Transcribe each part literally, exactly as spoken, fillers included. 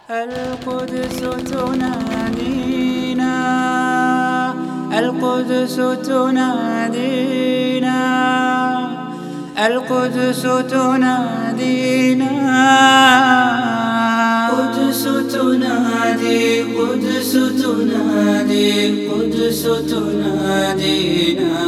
القدس تنادينا، القدس تنادينا، القدس تنادينا، قدس تنادي، قدس تنادي، قدس تنادينا.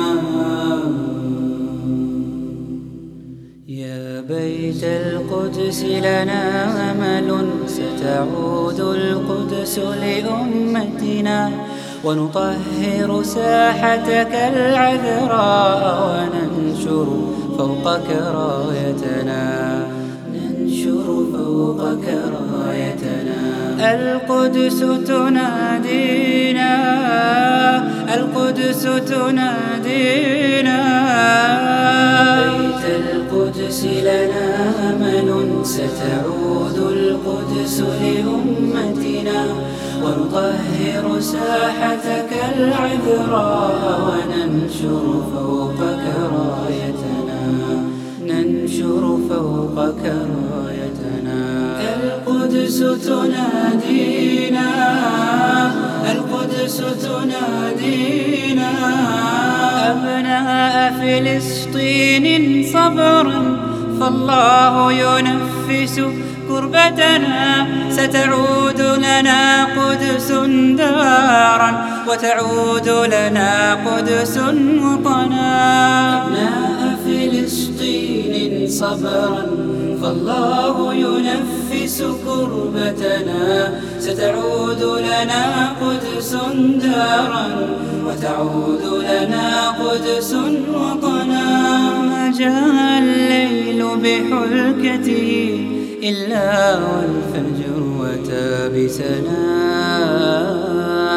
يا بيت القدس لنا أمل، ستعود القدس لأمتنا، ونطهر ساحتك العذراء، وننشر فوقك رايتنا، ننشر فوقك رايتنا. القدس تنادينا، القدس تنادينا. بيت القدس لنا أمل، ستعود القدس لأمتنا، ونطهر ساحتك العذراء، وننشر فوقك رايتنا، ننشر فوقك رايتنا. القدس تنادينا، القدس تنادينا. أبناء فلسطين صبرا، فالله ينفس كربتنا، ستعود لنا قدس دارا، وتعود لنا قدس وطنا. أبناء فلسطين صبرا، فالله ينفس كربتنا، ستعود لنا قدس دارا، وتعود لنا قدس وطنا. ما جاء الليل بحلكته إلا والفجر أتى بسلام.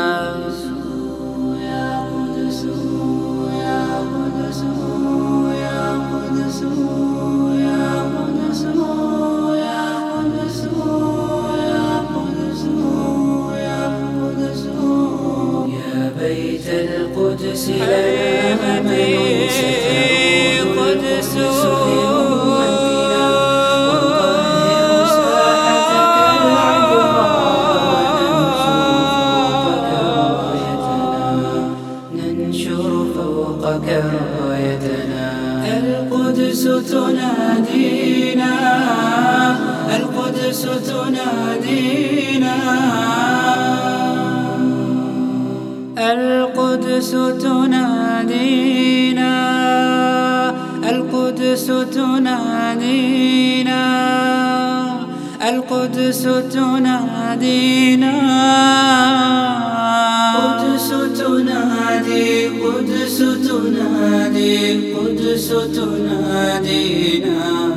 يا قدس يا قدس يا قدس يا قدس يا قدس يا قدس يا قدس. يا بيت القدس لنا أمل، ستعود القدس لأمتنا، ونطهر ساحتك العذراء، وننشر فوقك رايتنا. القدس تنادينا، القدس تنادينا. القدس تنادينا، القدس تنادينا، القدس تنادينا. قدس تنادي، قدس تنادي، قدس تنادينا.